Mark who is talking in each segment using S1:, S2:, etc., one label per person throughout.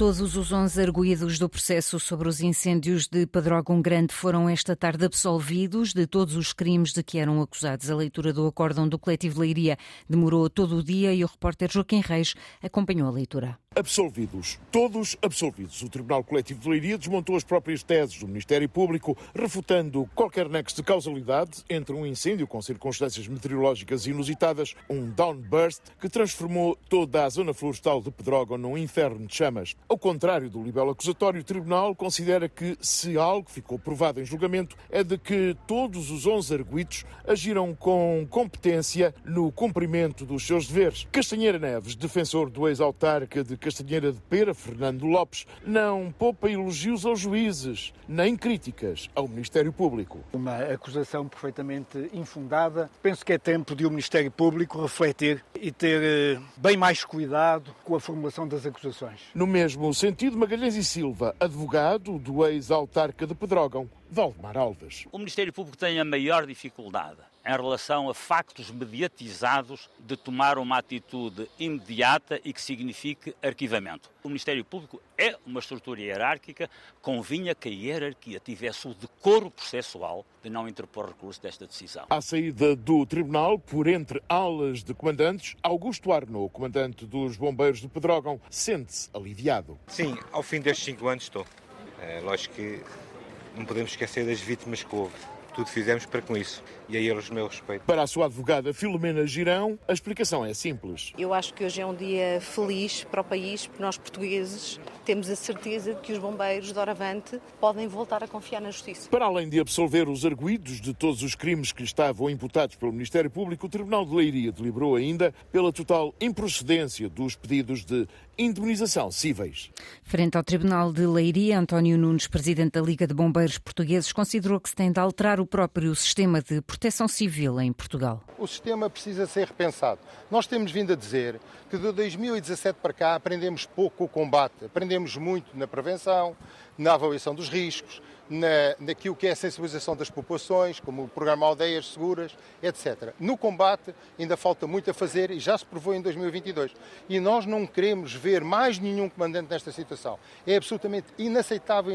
S1: Todos os 11 arguidos do processo sobre os incêndios de Pedrógão Grande foram esta tarde absolvidos de todos os crimes de que eram acusados. A leitura do acórdão do Coletivo de Leiria demorou todo o dia e o repórter Joaquim Reis acompanhou a leitura.
S2: Absolvidos, todos absolvidos. O Tribunal Coletivo de Leiria desmontou as próprias teses do Ministério Público, refutando qualquer nexo de causalidade entre um incêndio com circunstâncias meteorológicas inusitadas, um downburst que transformou toda a zona florestal de Pedrógão num inferno de chamas. Ao contrário do libelo acusatório, o Tribunal considera que, se algo ficou provado em julgamento, é de que todos os 11 arguidos agiram com competência no cumprimento dos seus deveres. Castanheira Neves, defensor do ex-autarca de Castanheira de Pera, Fernando Lopes, não poupa elogios aos juízes, nem críticas ao Ministério Público.
S3: Uma acusação perfeitamente infundada. Penso que é tempo de o Ministério Público refletir e ter bem mais cuidado com a formulação das acusações.
S2: No mesmo sentido, Magalhães e Silva, advogado do ex-autarca de Pedrógão, Valdemar Alves.
S4: O Ministério Público tem a maior dificuldade em relação a factos mediatizados de tomar uma atitude imediata e que signifique arquivamento. O Ministério Público é uma estrutura hierárquica, convinha que a hierarquia tivesse o decoro processual de não interpor recurso desta decisão.
S2: À saída do Tribunal, por entre alas de comandantes, Augusto Arnaud, comandante dos Bombeiros de Pedrógão, sente-se aliviado.
S5: Sim, ao fim destes 5 anos estou. Lógico que não podemos esquecer das vítimas que houve. Tudo fizemos para com isso. E a eles o meu respeito.
S2: Para a sua advogada Filomena Girão, a explicação é simples.
S6: Eu acho que hoje é um dia feliz para o país, porque nós portugueses temos a certeza de que os bombeiros de Oravante podem voltar a confiar na justiça.
S2: Para além de absolver os arguidos de todos os crimes que lhe estavam imputados pelo Ministério Público, o Tribunal de Leiria deliberou ainda pela total improcedência dos pedidos de indemnização cíveis.
S1: Frente ao Tribunal de Leiria, António Nunes, presidente da Liga de Bombeiros Portugueses, considerou que se tem de alterar o próprio sistema de proteção civil em Portugal.
S7: O sistema precisa ser repensado. Nós temos vindo a dizer que de 2017 para cá aprendemos pouco com o combate, aprendemos muito na prevenção, na avaliação dos riscos, naquilo que é a sensibilização das populações, como o programa Aldeias Seguras, etc. No combate ainda falta muito a fazer e já se provou em 2022. E nós não queremos ver mais nenhum comandante nesta situação. É absolutamente inaceitável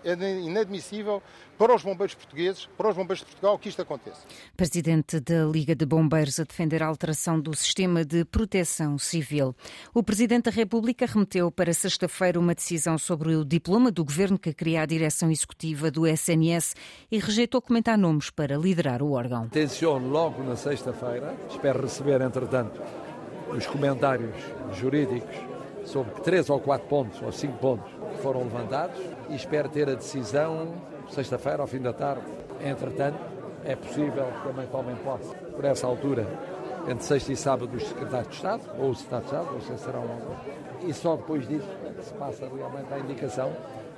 S7: e inadmissível para os bombeiros portugueses, para os bombeiros de Portugal, que isto aconteça.
S1: Presidente da Liga de Bombeiros a defender a alteração do sistema de proteção civil. O Presidente da República remeteu para sexta-feira uma decisão sobre o diploma do Governo que cria a direção executiva do SNS e rejeitou comentar nomes para liderar o órgão.
S8: Tenciono logo na sexta-feira, espero receber, entretanto, os comentários jurídicos sobre 3 ou 4 pontos ou 5 pontos que foram levantados e espero ter a decisão sexta-feira, ao fim da tarde. Entretanto, é possível que também tomem posse, por essa altura, entre sexta e sábado, os secretários de Estado, ou o Secretário de Estado, não sei se serão um. E só depois disso se passa realmente à indicação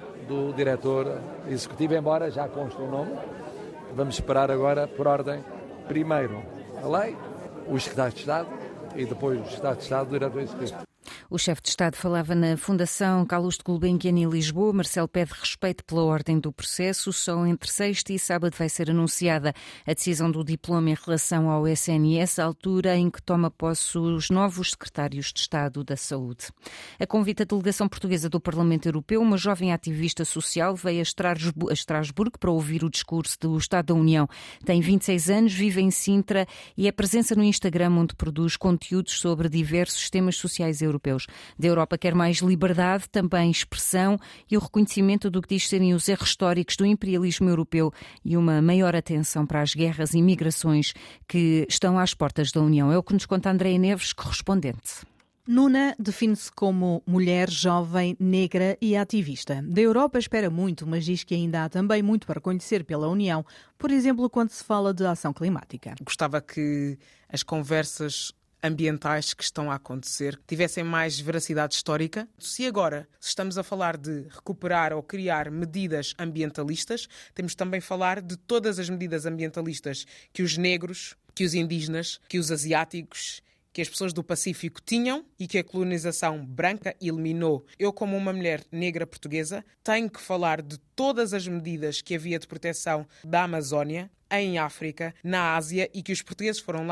S8: do diretor executivo, embora já conste o nome. Vamos esperar agora, por ordem, primeiro a lei, os secretários de Estado e depois os secretários de Estado do diretor executivo.
S1: O chefe de Estado falava na Fundação Calouste Gulbenkian em Lisboa. Marcelo pede respeito pela ordem do processo. Só entre sexta e sábado vai ser anunciada a decisão do diploma em relação ao SNS, a altura em que toma posse os novos secretários de Estado da Saúde. A convite da delegação portuguesa do Parlamento Europeu, uma jovem ativista social veio a Estrasburgo para ouvir o discurso do Estado da União. Tem 26 anos, vive em Sintra e é presença no Instagram, onde produz conteúdos sobre diversos temas sociais europeus. Da Europa quer mais liberdade, também expressão e o reconhecimento do que diz serem os erros históricos do imperialismo europeu e uma maior atenção para as guerras e migrações que estão às portas da União. É o que nos conta Andréia Neves, correspondente.
S9: Nuna define-se como mulher, jovem, negra e ativista. Da Europa espera muito, mas diz que ainda há também muito para conhecer pela União, por exemplo, quando se fala de ação climática.
S10: Gostava que as conversas ambientais que estão a acontecer tivessem mais veracidade histórica. Se agora estamos a falar de recuperar ou criar medidas ambientalistas, temos também a falar de todas as medidas ambientalistas que os negros, que os indígenas, que os asiáticos, que as pessoas do Pacífico tinham e que a colonização branca eliminou. Eu, como uma mulher negra portuguesa, tenho que falar de todas as medidas que havia de proteção da Amazónia, em África, na Ásia, e que os portugueses foram lá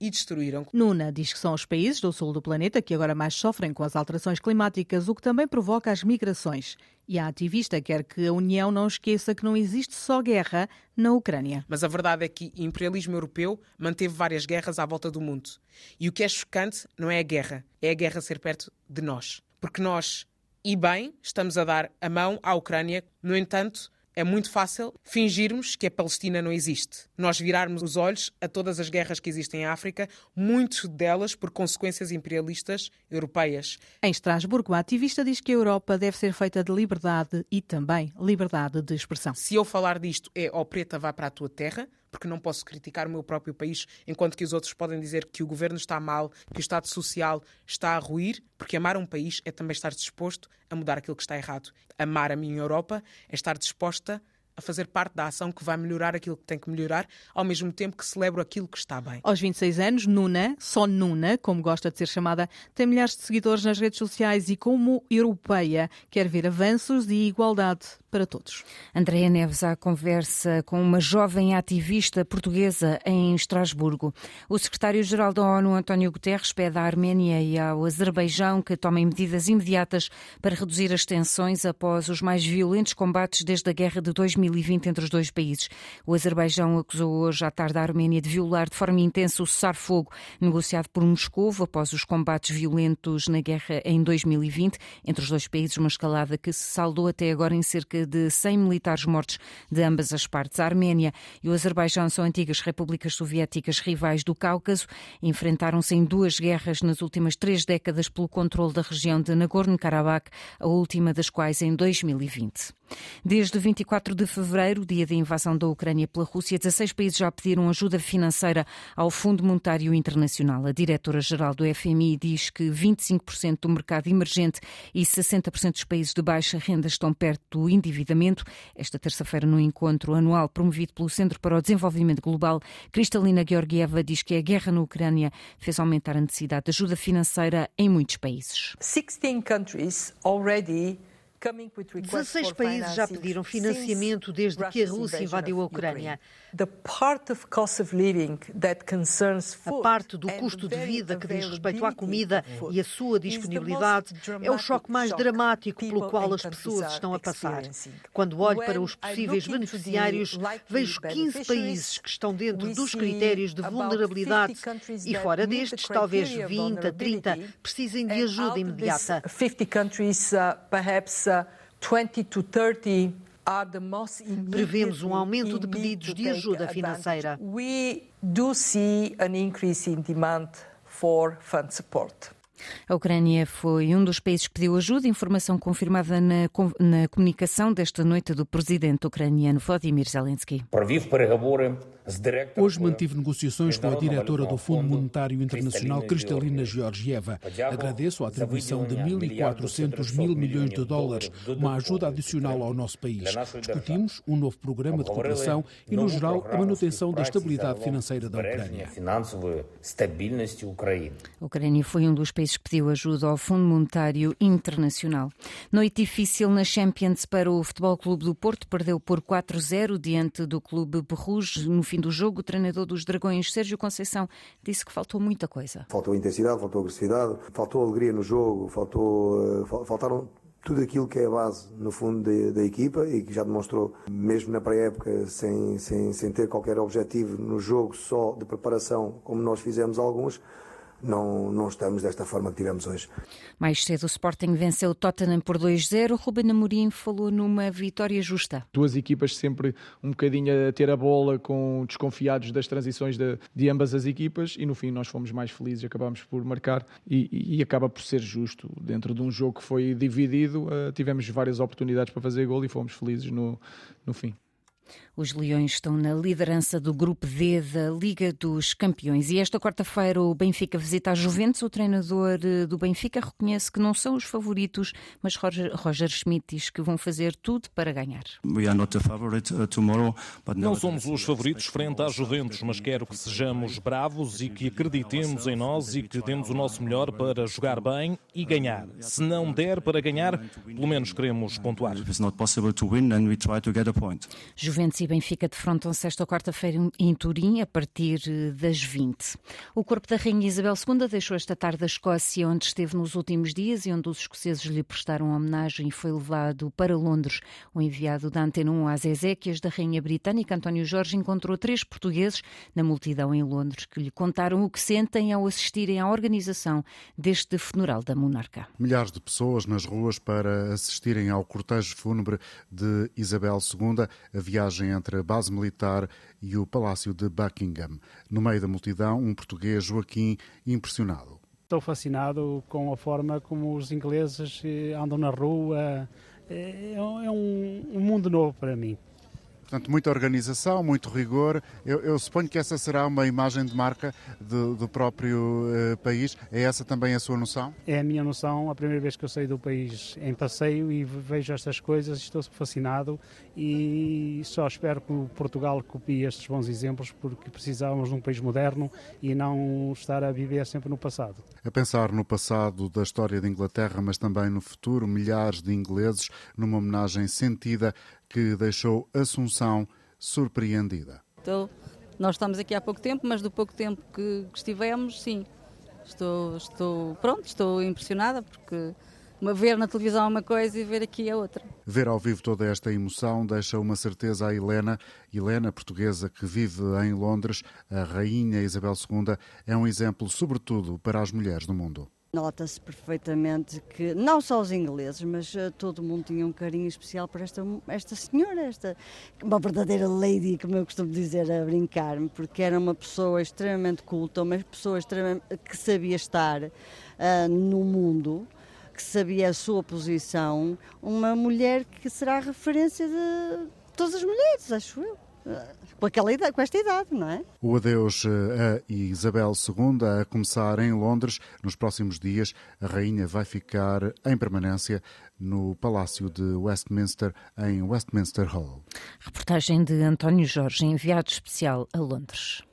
S10: e destruíram.
S9: Nuna diz que são os países do sul do planeta que agora mais sofrem com as alterações climáticas, o que também provoca as migrações. E a ativista quer que a União não esqueça que não existe só guerra na Ucrânia.
S10: Mas a verdade é que o imperialismo europeu manteve várias guerras à volta do mundo. E o que é chocante não é a guerra ser perto de nós. Porque nós, e bem, estamos a dar a mão à Ucrânia. No entanto, é muito fácil fingirmos que a Palestina não existe. Nós virarmos os olhos a todas as guerras que existem em África, muitas delas por consequências imperialistas europeias.
S9: Em Estrasburgo, a ativista diz que a Europa deve ser feita de liberdade e também liberdade de expressão.
S10: Se eu falar disto é ó preta, vai para a tua terra, porque não posso criticar o meu próprio país, enquanto que os outros podem dizer que o governo está mal, que o Estado Social está a ruir, porque amar um país é também estar disposto a mudar aquilo que está errado. Amar a minha Europa é estar disposta a fazer parte da ação que vai melhorar aquilo que tem que melhorar, ao mesmo tempo que celebro aquilo que está bem.
S9: Aos 26 anos, Nuna, só Nuna, como gosta de ser chamada, tem milhares de seguidores nas redes sociais e, como europeia, quer ver avanços e igualdade para todos.
S1: Andréa Neves à conversa com uma jovem ativista portuguesa em Estrasburgo. O secretário-geral da ONU, António Guterres, pede à Arménia e ao Azerbaijão que tomem medidas imediatas para reduzir as tensões após os mais violentos combates desde a guerra de 2020 entre os dois países. O Azerbaijão acusou hoje à tarde a Arménia de violar de forma intensa o cessar-fogo negociado por Moscou após os combates violentos na guerra em 2020 entre os dois países, uma escalada que se saldou até agora em cerca de 100 militares mortos de ambas as partes. A Arménia e o Azerbaijão são antigas repúblicas soviéticas rivais do Cáucaso. Enfrentaram-se em duas guerras nas últimas 3 décadas pelo controle da região de Nagorno-Karabakh, a última das quais em 2020. Desde 24 de fevereiro, dia da invasão da Ucrânia pela Rússia, 16 países já pediram ajuda financeira ao Fundo Monetário Internacional. A diretora-geral do FMI diz que 25% do mercado emergente e 60% dos países de baixa renda estão perto do endividamento. Esta terça-feira, no encontro anual promovido pelo Centro para o Desenvolvimento Global, Kristalina Georgieva diz que a guerra na Ucrânia fez aumentar a necessidade de ajuda financeira em muitos países.
S11: 16 países já pediram financiamento desde que a Rússia invadiu a Ucrânia. A parte do custo de vida que diz respeito à comida e a sua disponibilidade é o choque mais dramático pelo qual as pessoas estão a passar. Quando olho para os possíveis beneficiários, vejo 15 países que estão dentro dos critérios de vulnerabilidade e fora destes, talvez 20 a 30 precisem de ajuda imediata.
S12: 20 to 30
S11: Prevemos um aumento de pedidos de ajuda financeira.
S12: We do see an increase in demand for fund support.
S1: A Ucrânia foi um dos países que pediu ajuda, informação confirmada na comunicação desta noite do presidente ucraniano Volodymyr Zelensky.
S13: Hoje mantive negociações com a diretora do Fundo Monetário Internacional, Kristalina Georgieva. Agradeço a atribuição de 1.400 mil milhões de dólares, uma ajuda adicional ao nosso país. Discutimos um novo programa de cooperação e, no geral, a manutenção da estabilidade financeira da Ucrânia.
S1: A Ucrânia foi um dos países que pediu ajuda ao Fundo Monetário Internacional. Noite difícil na Champions para o Futebol Clube do Porto. Perdeu por 4-0 diante do Clube Bruges. No fim do jogo, o treinador dos Dragões, Sérgio Conceição, disse que faltou muita coisa.
S14: Faltou intensidade, faltou agressividade, faltou alegria no jogo, faltaram tudo aquilo que é a base, no fundo, da equipa e que já demonstrou, mesmo na pré-época, sem ter qualquer objetivo no jogo, só de preparação, como nós fizemos alguns. Não estamos desta forma que tivemos hoje.
S1: Mais cedo o Sporting venceu o Tottenham por 2-0. Ruben Amorim falou numa vitória justa.
S15: Duas equipas sempre um bocadinho a ter a bola, com desconfiados das transições de ambas as equipas, e no fim nós fomos mais felizes, acabámos por marcar e acaba por ser justo. Dentro de um jogo que foi dividido, tivemos várias oportunidades para fazer gol e fomos felizes no fim.
S1: Os Leões estão na liderança do Grupo D da Liga dos Campeões. E esta quarta-feira o Benfica visita a Juventus. O treinador do Benfica reconhece que não são os favoritos, mas Roger Schmidt diz que vão fazer tudo para ganhar.
S16: Não somos os favoritos frente à Juventus, mas quero que sejamos bravos e que acreditemos em nós e que demos o nosso melhor para jogar bem e ganhar. Se não der para ganhar, pelo menos queremos pontuar.
S1: Juventus e Benfica defrontam-se esta quarta-feira em Turim, a partir das 20. O corpo da Rainha Isabel II deixou esta tarde a Escócia, onde esteve nos últimos dias e onde os escoceses lhe prestaram homenagem, e foi levado para Londres. O enviado da Antena 1 às exéquias da Rainha Britânica, António Jorge, encontrou 3 portugueses na multidão em Londres que lhe contaram o que sentem ao assistirem à organização deste funeral da monarca.
S17: Milhares de pessoas nas ruas para assistirem ao cortejo fúnebre de Isabel II, a viagem entre a base militar e o Palácio de Buckingham. No meio da multidão, um português, Joaquim, impressionado.
S18: Estou fascinado com a forma como os ingleses andam na rua. É um mundo novo para mim.
S17: Portanto, muita organização, muito rigor. Eu suponho que essa será uma imagem de marca do próprio país. É essa também a sua noção?
S18: É a minha noção. A primeira vez que eu saí do país em passeio e vejo estas coisas, estou fascinado e só espero que o Portugal copie estes bons exemplos, porque precisávamos de um país moderno e não estar a viver sempre no passado.
S17: A pensar no passado da história da Inglaterra, mas também no futuro, milhares de ingleses, numa homenagem sentida que deixou Assunção surpreendida.
S19: Nós estamos aqui há pouco tempo, mas do pouco tempo que estivemos, sim, estou impressionada, porque ver na televisão é uma coisa e ver aqui é outra.
S17: Ver ao vivo toda esta emoção deixa uma certeza a Helena, portuguesa que vive em Londres. A Rainha Isabel II é um exemplo, sobretudo, para as mulheres do mundo.
S20: Nota-se perfeitamente que não só os ingleses, mas todo o mundo tinha um carinho especial por esta senhora, uma verdadeira lady, como eu costumo dizer a brincar-me, porque era uma pessoa extremamente culta, uma pessoa que sabia estar no mundo, que sabia a sua posição, uma mulher que será a referência de todas as mulheres, acho eu. Com esta idade, não é?
S17: O adeus a Isabel II a começar em Londres. Nos próximos dias, a rainha vai ficar em permanência no Palácio de Westminster, em Westminster Hall.
S1: Reportagem de António Jorge, enviado especial a Londres.